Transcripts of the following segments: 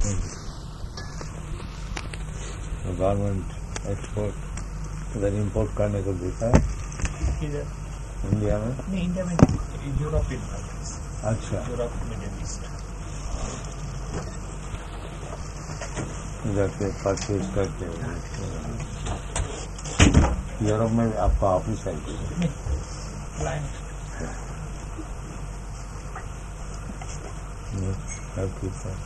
Government export इधर import करने को देता है इधर इंडिया में? नहीं, इंडिया में यूरोपियन कंट्रीज। अच्छा, यूरोप, मिडिल ईस्ट जाके परचेज करके। यूरोप में आपका ऑफिस है? क्लाइंट ठीक है।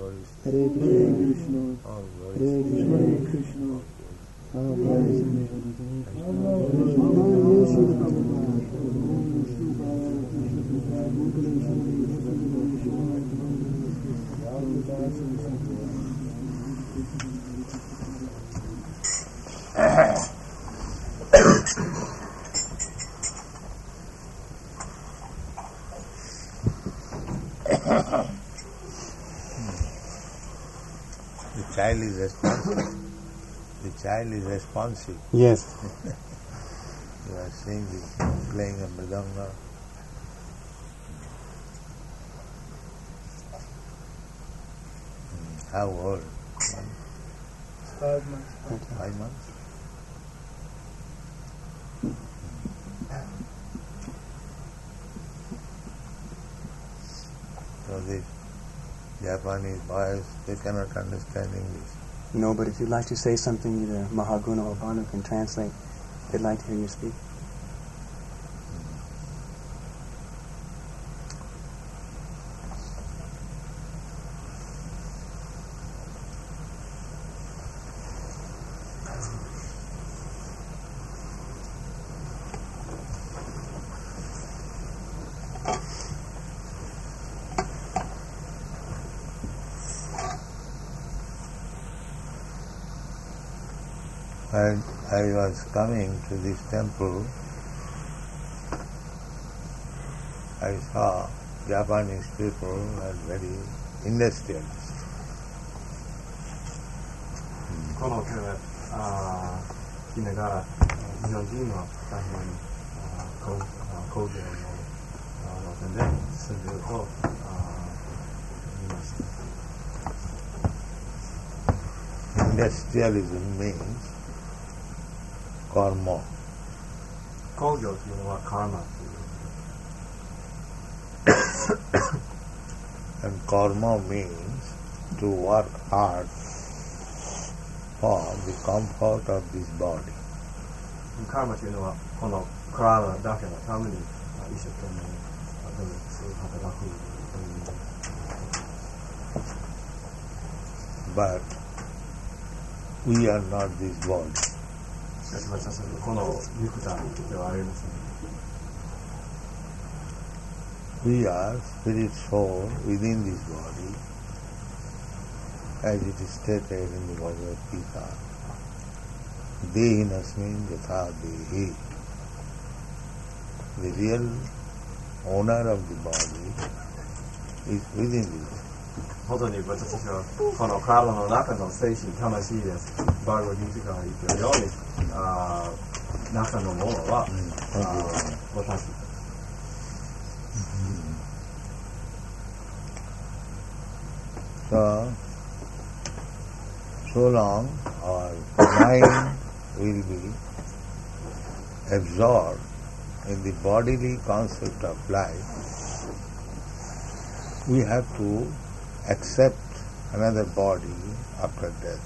glories. Hare Krishna, All Hare glories. Krishna, All Hare glories. The child is responsive. The child is responsive. Yes. You are seeing this playing a mridanga. How old? 5 months. 5 months? So these Japanese boys, they cannot understand English. No, but if you'd like to say something, either Mahaguna or Banu can translate. They'd like to hear you speak. When I was coming to this temple, I saw Japanese people are very industrialist. この今日来ながら日本人は大変工業の路線で住んでいると言いました。 Industrialism means karma. 工業というのはカーマという And karma means to work hard for the comfort of this body. カーマというのはこの体だけのために一生懸命努力する働くという意味です。 But we are not this body. しかし私たちはこの肉体ではありません。 We are spirit soul within this body, as it is stated in the Bhagavad Gita. Dehinasmin yatha dehi. The real owner of the body is within this. 本当に私たちはこの体の中の精神、魂です。バーガーギーが言っているように、中のものは、私。 So long our mind will be absorbed in the bodily concept of life, we have to accept another body after death.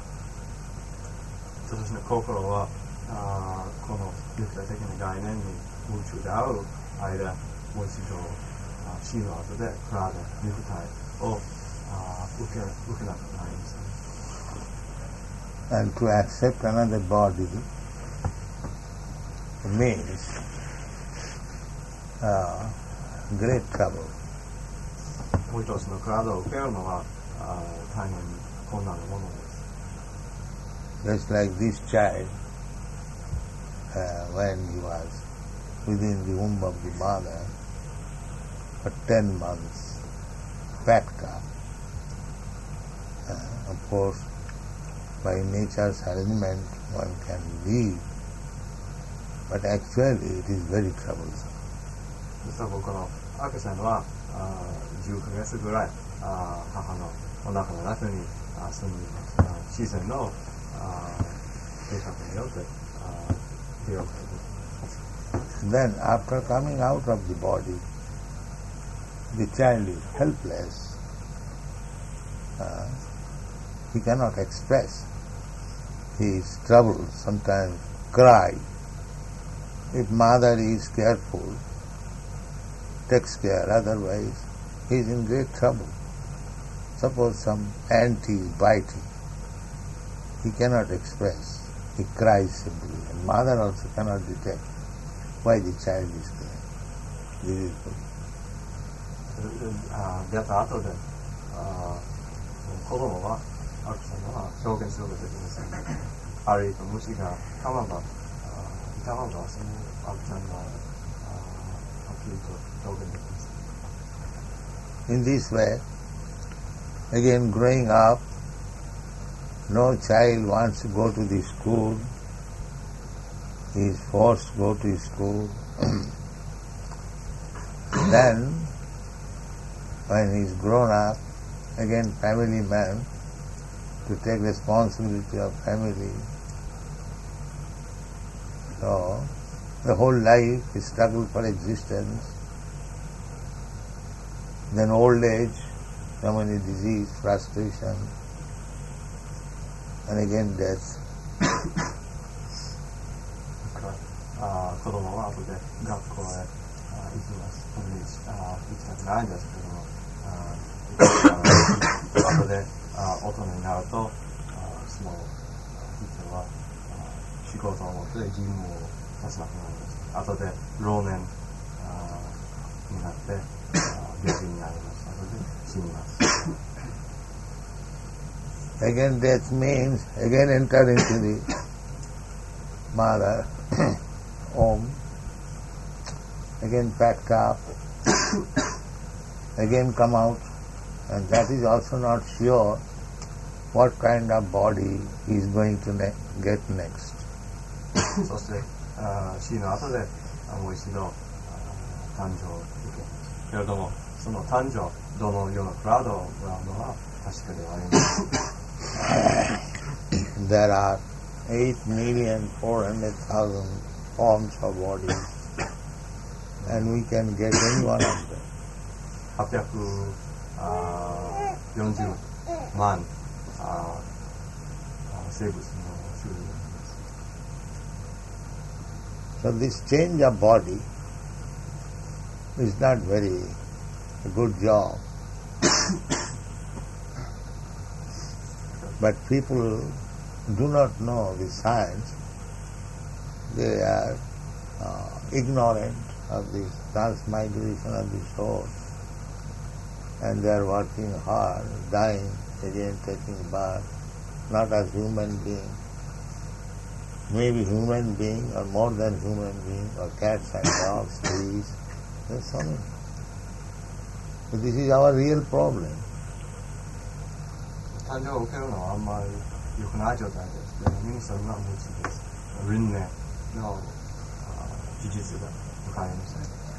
私たちの心はこの肉体的な概念に夢中である間、もう一度死ぬ後で体、肉体を受けなくなります。 And to accept another body means great trouble. もう一つの体を受けるのは大変困難なものです。 Just like this child, when he was within the womb of the mother for 10 months, fat calf. Of course, by nature's arrangement, one can live, but actually it is very troublesome. 実は僕の赤ちゃんは10ヶ月ぐらい母のお腹の中に住んでいます。自然の計画によって広く Then after coming out of the body, the child is helpless. He cannot express. He is troubled, sometimes cry. If mother is careful, takes care, otherwise he is in great trouble. suppose some ant is biting, he cannot express. He cries simply. And mother also cannot detect why the child is crying. This is good. 出会った後で子供はアクさんは表現することができません。あるいは虫が噛まば痛まばそのアクちゃんがはっきりと表現できます。 In this way, again growing up, no child wants to go to the school. He is forced to go to school. Then, when he is grown up, again family man, to take responsibility of family. So, the whole life is struggle for existence. Then old age, so many disease, frustration, and again death. 子供は後で学校へ行きます。行きたくないんですけども、後で大人になると、その人は仕事を持って義務を出さなくなります。後で老年になって病気になります。後で死にます。 Again death means, again enter into the mother home, again packed up, again come out, and that is also not sure what kind of body he is going to get next. そして死の後でもう一度誕生を受けます。けれども、その誕生、どのような体をもらうのは確かではありません。 There are 8,400,000 forms of bodies, and we can get any one of them. 840万生物の種類があります。 So this change of body is not very a good job. But people do not know the science. They are ignorant of this transmigration of the soul, and they are working hard, dying, again taking birth, not as human being, maybe human being or more than human being, or cats and dogs, trees. There's so many. So this is our real problem. 誕生を受けるのはあんまり良くない状態です。でも皆さんが無知です。輪廻の事実が分かりま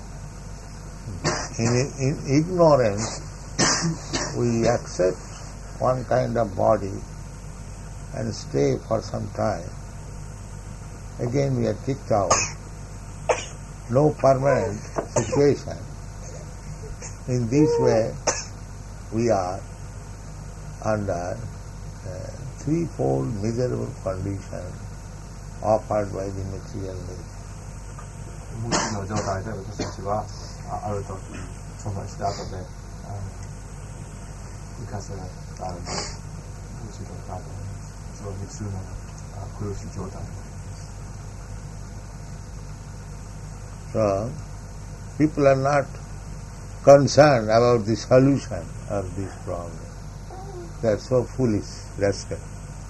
せん。 In ignorance, we accept one kind of body and stay for some time. Again we are kicked out. No permanent situation. In this way, we are under threefold miserable condition offered by the material life. 無知の状態で私たちはある時存在して後で生かせられた無知の状態です。そういう普通の苦しい状態になります。 So, people are not concerned about the solution of this problem. They are so foolish, rascal.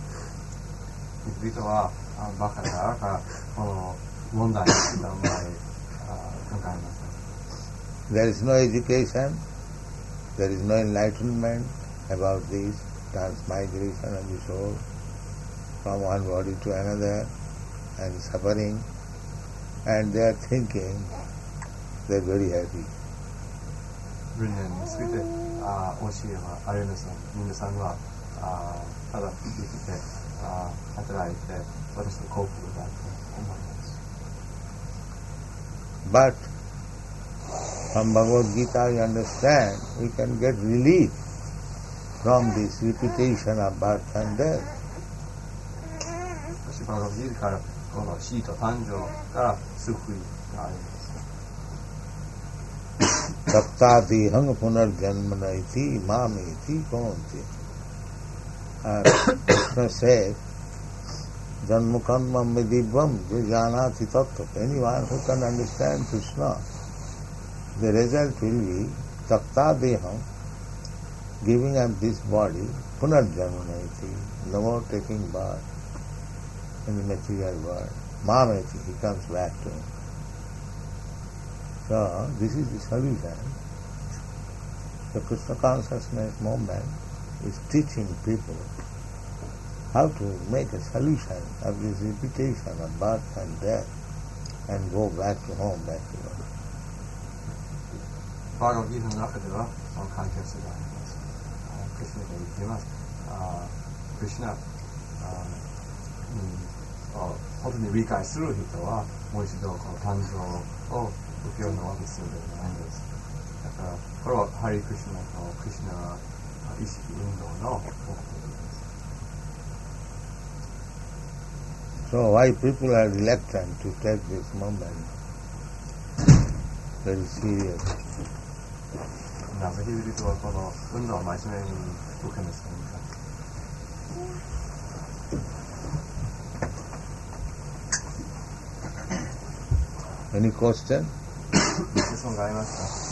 人々はバカだからこの問題についてあんまり考えません。 There is no education, there is no enlightenment about this transmigration of the soul from one body to another and suffering, and they are thinking they are very happy. 輪廻について教えはありません。皆さんはただ生きて働いて私の幸福だと思います。 But from Bhagavad Gita you understand we can get relief from this repetition of birth and death. 私バガヴァッドギータからこの死と誕生から救いがあります。 So Saptadihang punarjanmanaiti mameti konti. Krishna says, Janmukanmam vidibvam vijanati tattva. Anyone who can understand Krishna, the result will be Saptadiham, giving up this body, punarjanmanaiti, no more taking birth in the material world. Mameti, he comes back to him. So, this is the solution. The Krishna consciousness movement is teaching people how to make a solution of this repetition of birth and death and go back to home, back to God. バーガーギータの中では関係性があります。クリスナが言っています。クリスナ本当に理解する人はもう一度この誕生を受けようのわけ必要ではないんです。だからこれはハリクリスナとクリスナ意識運動の目的です。 So why people are reluctant to take this movement very serious? なぜ人々はこの運動を真面目に受けませんか? Any question? 質問がありますか?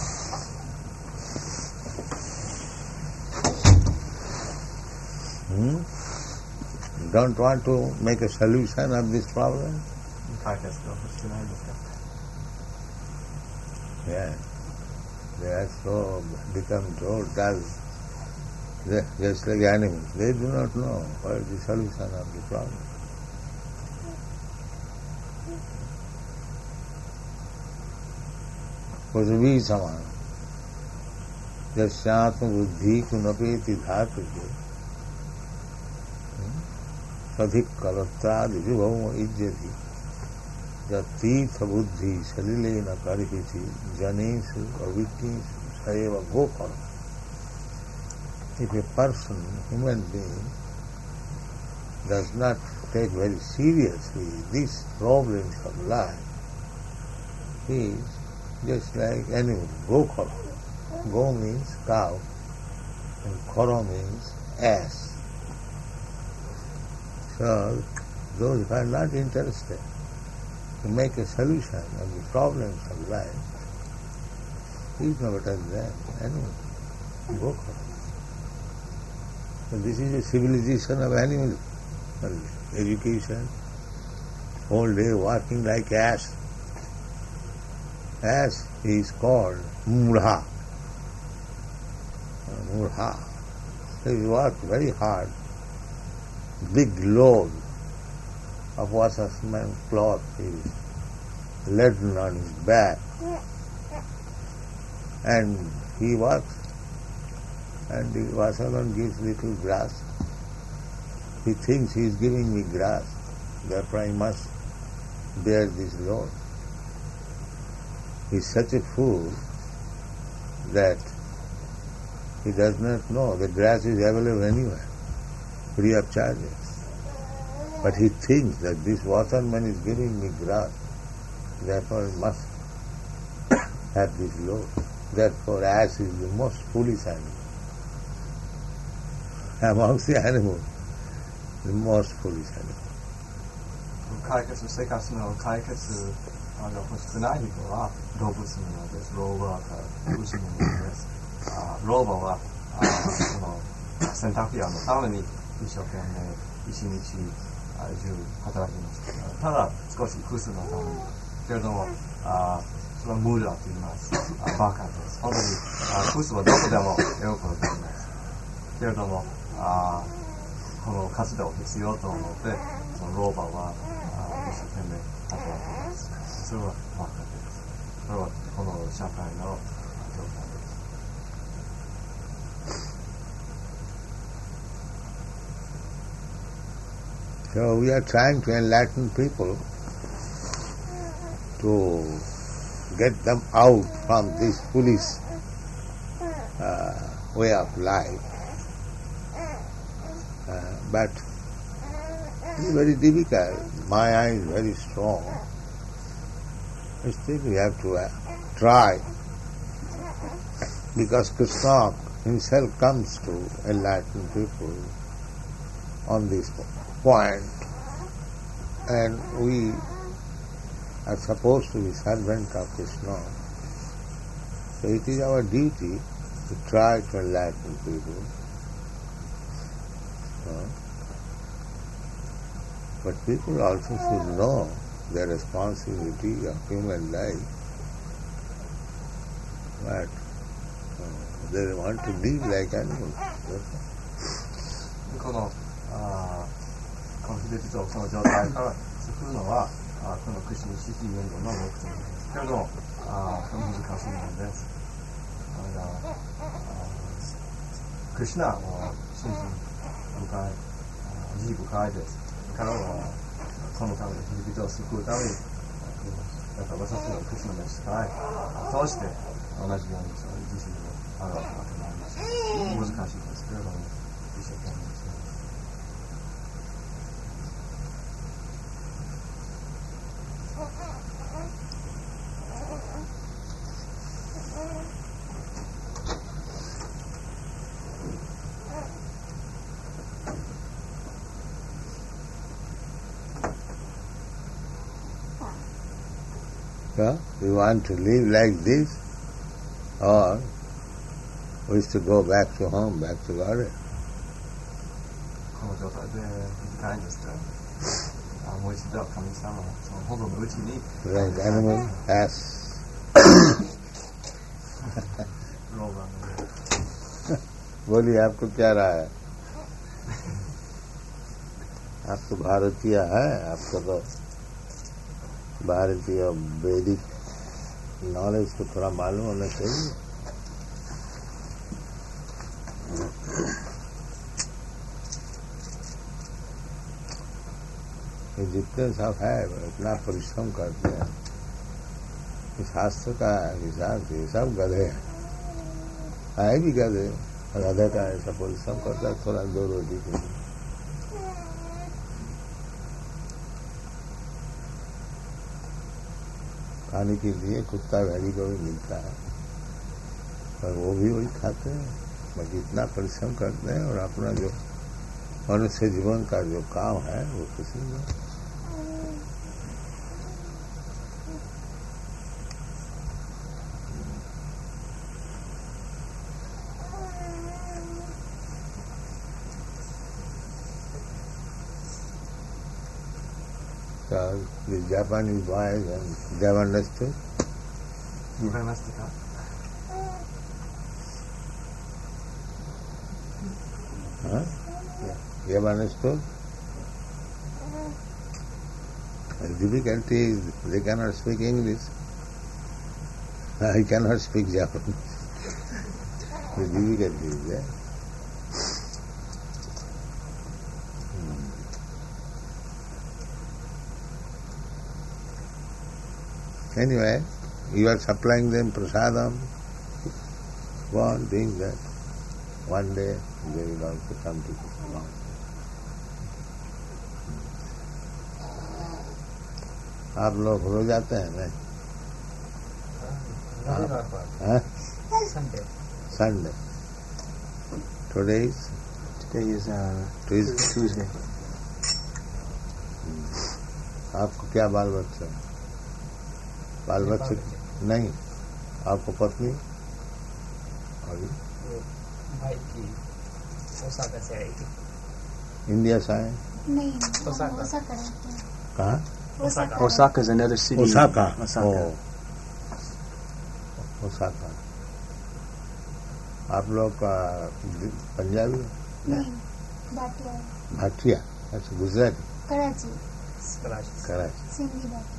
Don't want to make a solution of this problem? 解決が欲しくないですか? Yeah. They are so become so dull. They are just like animals. They do not know what is the solution of the problem. Kusavi saman. Jasyatma buddhi kunapeti dhatuke. Sadhik kalatradi vibhava ijjati. Jatirtha buddhi salilena karihiti janesu avittisu saeva gopara. If a person, human being, does not take very seriously these problems of life, he is just like animal. Gokara. Go means cow and kara means ass. So those who are not interested to make a solution of the problems of life, he is no better than animal. Gokara. So this is a civilization of animals. Education, all day working like ass. Ass is called murha. Murha. He works very hard. Big load of washerman's cloth is laden on his back. And he works, and the washerman gives little grass. He thinks he is giving me grass, therefore I must bear this load. He is such a fool that he does not know the grass is available anywhere, free of charges. But he thinks that this waterman is giving me grass, therefore I must have this load. Therefore ass is the most foolish animal. Amongst the animals, the most foolish animal. 解決、生活の解決が欲しくない人は動物のようです。老婆から牛のようです。老婆はその洗濯屋のために一生懸命一日中働きます。ただ少しクスのために。けれどもそれは無駄と言います。バカです。本当にクスはどこでも喜んでいます。けれどもこの活動を必要と思ってその老婆は一生懸命働きます。それはバカです。それはこの社会の状態です。 So we are trying to enlighten people to get them out from this foolish way of life. But it's very difficult. Maya is very strong. Still we have to try. because Krishna himself comes to enlighten people on this point, and we are supposed to be servant of Krishna. So it is our duty to try to enlighten people. But people also should know their responsibility of human life. But they want to live like animals. このこの秀実をその状態から救うのはこのクシニシヒ運動の目的ですけれども難しいものです。クリシュナは真摯深い慈悲深いです。彼はそのために人々を救うためにだから私たちのクリシュナの使い通して同じようにその自身を表すわけなんです。難しいですけれども一生懸命ですね。 So, we want to live like this, or wish to go back to home, back to Godhead. この状態で短いんですけど、もう一度神様そのほどのうちに Like animal, ass. बोलिए आपको क्या राय है? आप तो भारतीय है, आपको तो भारतीय वैदिक नॉलेज को थोड़ा मालूम होना चाहिए. ये जितने सब है इतना परिश्रम करते हैं. शास्त्र का हिसाब से सब गधे हैं. है भी गधे. गधे का ऐसा परिश्रम करता है थोड़ा दो रोटी के लिए. खाने के लिए कुत्ता भेड़ी को भी मिलता है पर वो भी वही खाते हैं. बाकी इतना परिश्रम करते हैं और अपना जो मनुष्य जीवन का जो काम है वो किसी में the Japanese boys and they have understood. わかりましたか? Huh? You have understood? The difficulty is they cannot speak English. I cannot speak Japanese. The difficulty is there. Anyway, you are supplying them prasadam. Go on doing that. One day they will also come to Krishna. आप लोग हो जाते हैं नहीं? Sunday. Today is Tuesday. आपको क्या बाल बच्चा है? बाल बच्चे नहीं. आपको पत्नी और भाई की ओसाका से आई थी. इंडिया से आए? नहीं, ओसाका. ओसाका रहते हैं. कहाँ? Osaka. Osaka is another city. Osaka. Osaka. Osaka. आप लोग का पंजाबी? नहीं, भाटिया. भाटिया. अच्छा, गुजराती. कराची. कराची. सिंधी भाटिया.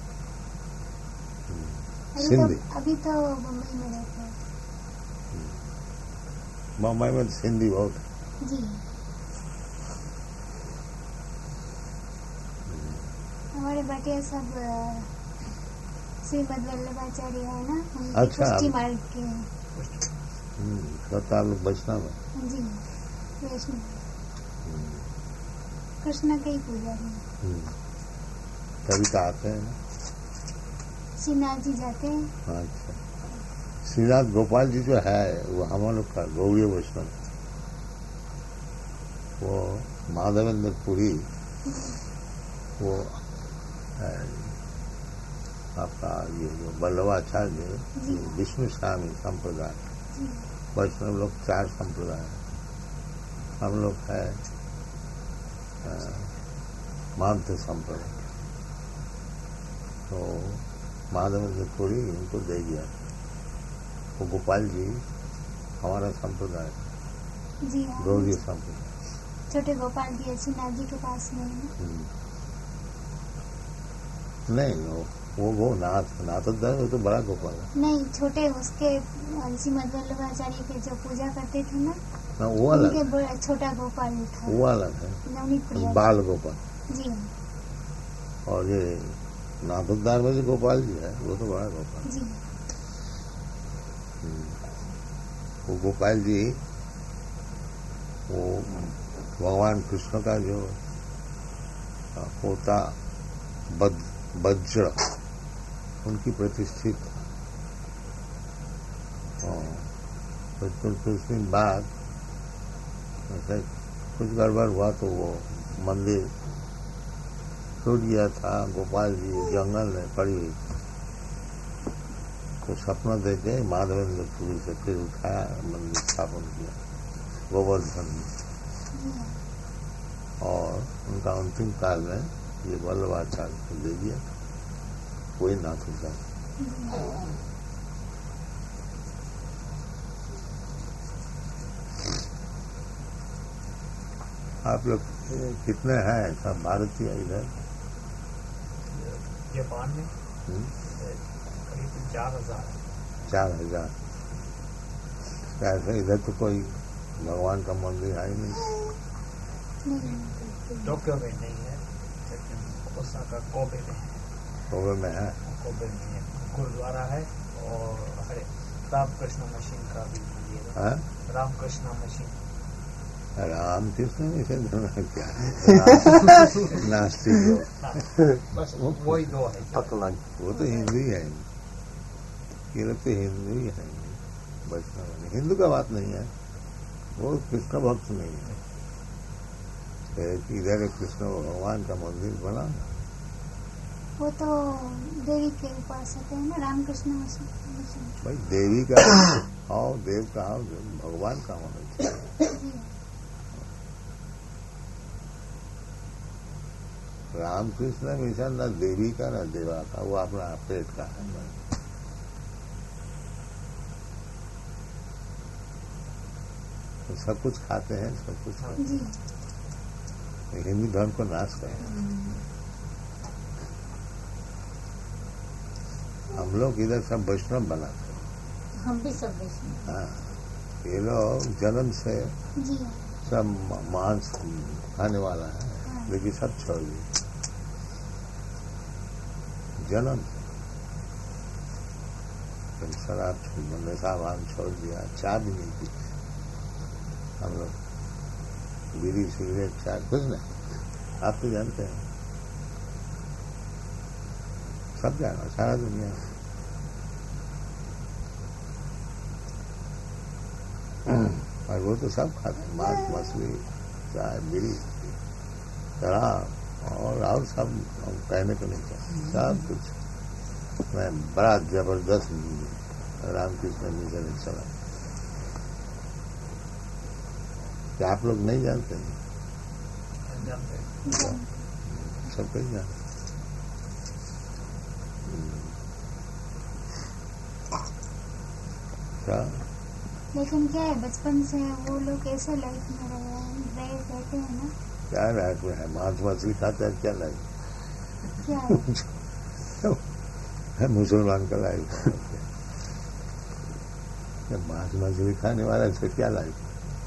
सिंधी. अभी तो मुंबई में रहते हैं. मुंबई में सिंधी बहुत है. जी. हमारे भाटिया सब श्रीमद वल्लभाचार्य है ना, अच्छा. पुष्टि मार्ग के हैं. तो आप लोग वैष्णव है? जी, वैष्णव. कृष्ण का ही पुजारी. कभी तो आते हैं ना? श्रीनाथ जी जाते हैं. अच्छा. श्रीनाथ गोपाल जी जो है वो हम लोग का गौड़ीय वैष्णव, वो माधवेंद्र पुरी, वो आपका ये जो वल्लभाचार्य विष्णु स्वामी संप्रदाय, वैष्णव लोग 4 संप्रदाय है, हम लोग है माध्य संप्रदाय। तो माधवेंद्र पुरी इनको दे दिया। वो गोपाल जी हमारा संप्रदाय, जी हाँ। गौड़ीय संप्रदाय। छोटे गोपाल जी श्रीनाथ जी के पास में है। नहीं, वो नाथोद्धार वो तो बड़ा गोपाल है। नहीं, छोटे उसके श्रीमद वल्लभाचार्य के जो पूजा करते थे ना, वो अलग, उनके बड़ा छोटा गोपाल था, वो अलग है, नवनीत प्रिया बाल गोपाल। जी हाँ। और ये नाथोद्धार में जो गोपाल जी है वो तो बड़ा गोपाल। जी वो गोपाल जी वो भगवान कृष्ण का जो पोता वज्र उनकी प्रतिष्ठित, कुछ दिन बाद ऐसे कुछ गड़बड़ हुआ तो वो मंदिर टूट गया था। गोपाल जी जंगल में पड़ी हुई, तो सपना देके माधवेंद्र पुरी से फिर उठाया, मंदिर स्थापन किया गोवर्धन में। और उनका अंतिम काल में ये वल्लभाचार्य को दे दिया, कोई नाथोद्धार। आप लोग कितने हैं सब भारतीय इधर? जापान में करीब 4000 है। 4000। ऐसे इधर तो कोई भगवान का मंदिर है ही नहीं। टोक्यो में नहीं है, लेकिन ओसाका कोबे में है। कोबे में है, कोबे में गुरुद्वारा है। और हरे रामकृष्ण मशीन का भी मंदिर है। रामकृष्ण मशीन, रामकृष्ण मिशन क्या नास्तिक लोग, बस वही 2 है। वो तो हिंदू ही है, ये लोग तो हिंदू ही है, वैष्णव। हिंदू का बात नहीं है, वो कृष्ण भक्त नहीं है। इधर कृष्ण भगवान का मंदिर बना, वो तो देवी के उपासक है ना, रामकृष्ण मिशन। भाई देवी का आओ, देव का आओ, भगवान का होना चाहिए। रामकृष्ण मिशन न देवी का न देवा का, वो अपना पेट का है। तो सब कुछ खाते हैं, सब कुछ खाते हैं। हिंदू धर्म को नाश करें। हम लोग इधर सब वैष्णव बनाते हैं। हम भी सब वैष्णव। हाँ, ये लोग जन्म से जी सब मांस खाने वाला है। हाँ। लेकिन सब छोड़ दिए जन्म से। शराब नशा भान छोड़ दिया, चाय भी नहीं पी। हम लोग बीड़ी सिगरेट चाय कुछ नहीं, आप तो जानते हैं, सब जाना, सारा दुनिया। और वो तो सब खाते हैं, मांस मछली चाय बीड़ी शराब और सब कहने को नहीं चाहिए, सब कुछ। मैं बड़ा जबरदस्त रामकृष्ण मिशन चला, क्या आप लोग नहीं जानते हैं? सब कहीं जानते। क्या? लेकिन क्या है, बचपन से वो लोग ऐसे लाइफ में रहते हैं ना। क्या लाइफ में है? मांस मछली खाते हैं, क्या लाइफ? क्या है? मुसलमान का लाइफ है। मांस मछली खाने वाला इसका क्या लाइफ?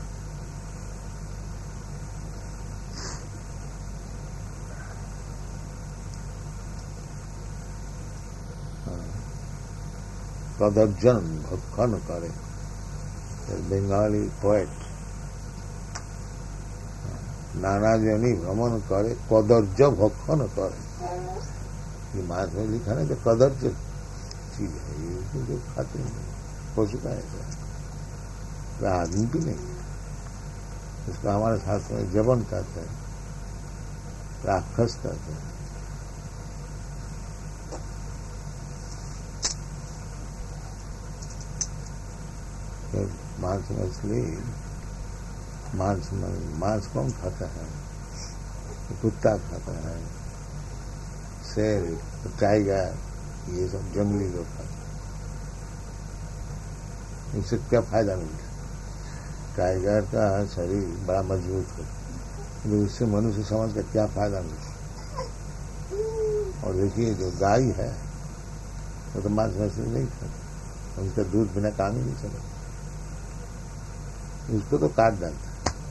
कदर्जन भक्षण करे, बंगाली पोएट नानाजनी भ्रमण करे, कदर्ज भक्षण करे। ये मांस मछली खाने तो कदर्ज चीज है, ये जो खाते हैं हो चुका है, वह आदमी भी नहीं है। इसका हमारे शास्त्र में जबन कहते हैं, राक्षस कहते हैं। मांस मछली, मांस कौन खाता है? कुत्ता खाता है, शेर, टाइगर, ये सब जंगली लोग खाते हैं। इससे क्या फायदा मिलता है? टाइगर का शरीर बड़ा मजबूत है, तो उससे मनुष्य समाज का क्या फायदा मिलता है? और देखिए जो गाय है वो तो मांस मछली नहीं खाती, उसका दूध बिना काम ही नहीं चलेगा, उसको तो काट डालता है।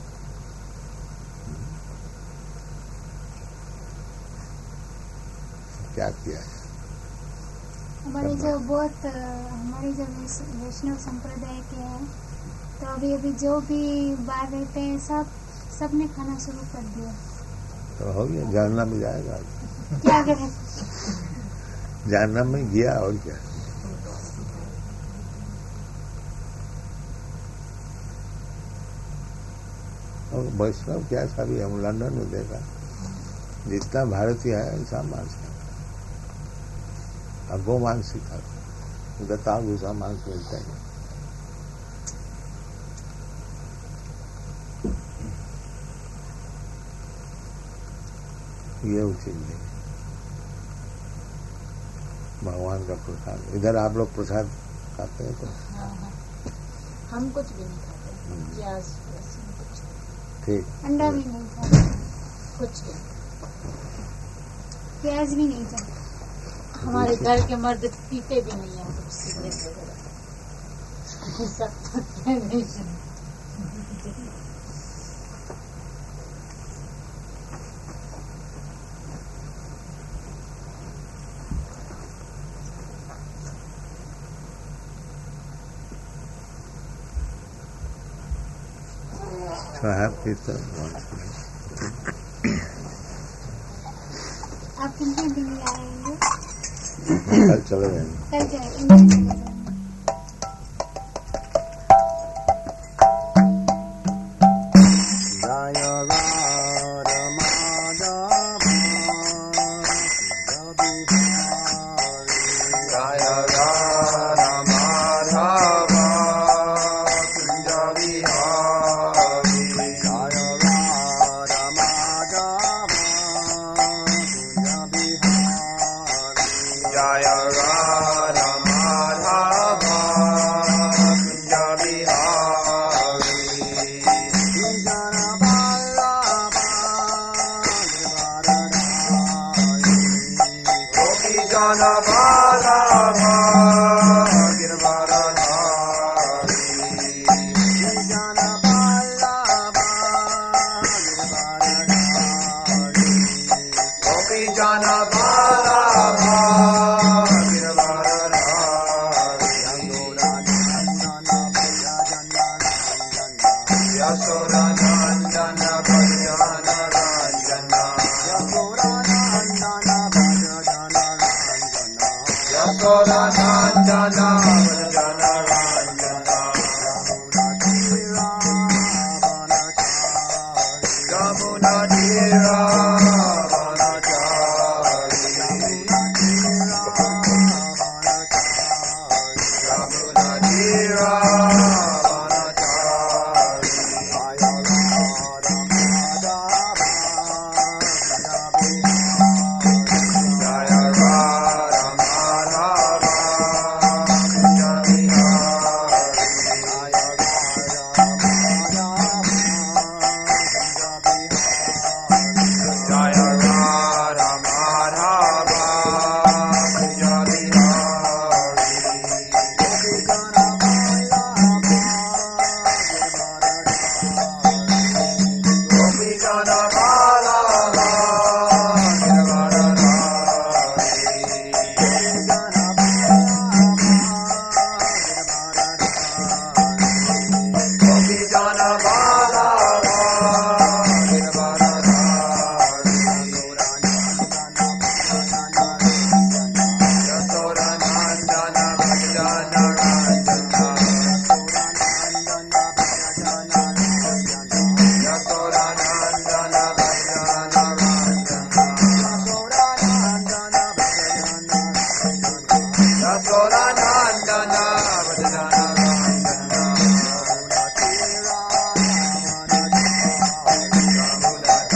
क्या किया है? हमारे जो वैष्णव संप्रदाय के हैं, तो अभी जो भी बाहर रहते हैं सबने खाना शुरू कर दिया। तो हो गया, जानना में जाएगा। क्या करें? जानना में गया और क्या। और वैष्णव क्या सभी हम लंदन में देखा, जितना भारतीय है ऐसा मांस खाता, गो मांस ही खाता, उधर ताव भूसा मांस मिलता है। ये उचित नहीं, भगवान का प्रसाद। इधर आप लोग प्रसाद खाते हैं तो? हम कुछ भी नहीं खाते, प्याज कुछ, ठीक, अंडा भी नहीं खाते, कुछ भी। प्याज भी नहीं खाते। हमारे घर के मर्द पीते भी नहीं है कुछ सिगरेट वगैरह, सब नहीं। So I have pizza once. आप कितने दिन आएंगे? कल चले जाएंगे। कल जाएंगे। Yamuna Tira Vanachari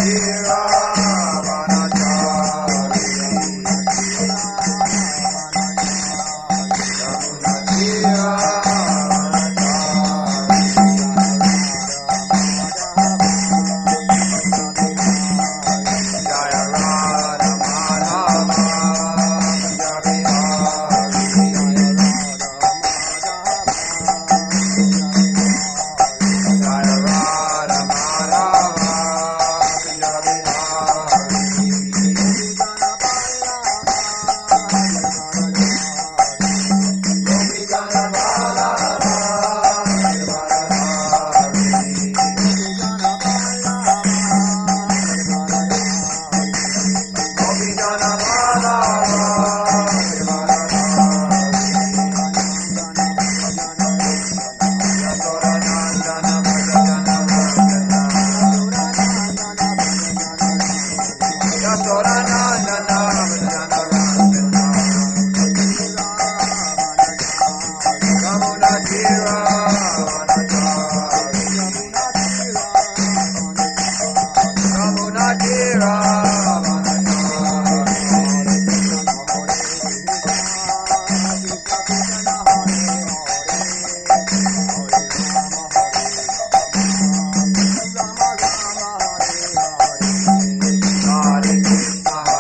Hare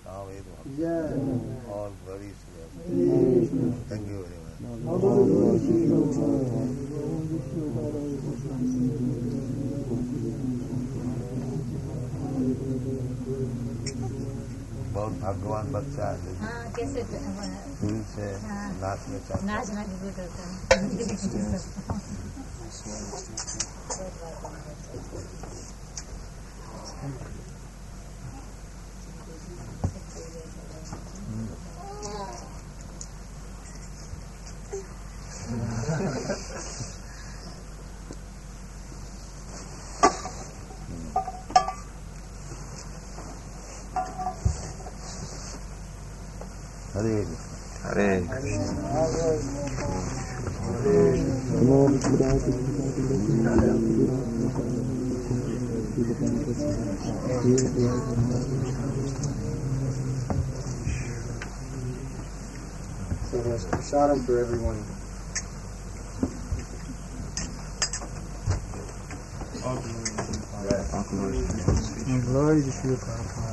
Samved Bhakti. Yeah. All glories to them. Thank you very much. बहुत भाग्यवान बच्चा है हाँ कैसे शुरू से नाचने चाहता नाचना भी गुड होता है हरे Hare. So there's prasadam for everyone. All glory to Srila Prabhupada.